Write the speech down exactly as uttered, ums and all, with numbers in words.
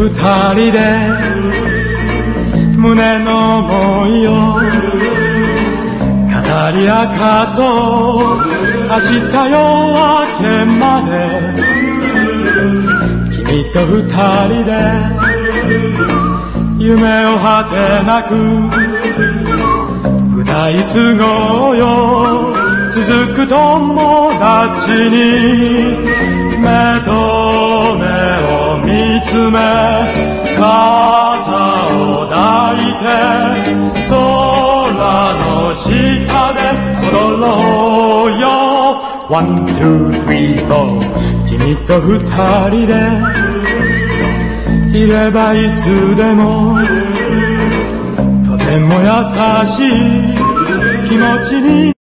二人で胸の想いを語り明かそう明日夜明けまで君と二人で夢を果てなく歌い継ごうよ続く友達に目と目を見つめ肩を抱いて空の下で踊ろうよ One, two, three, four 君と二人でいればいつでもとても優しい気持ちに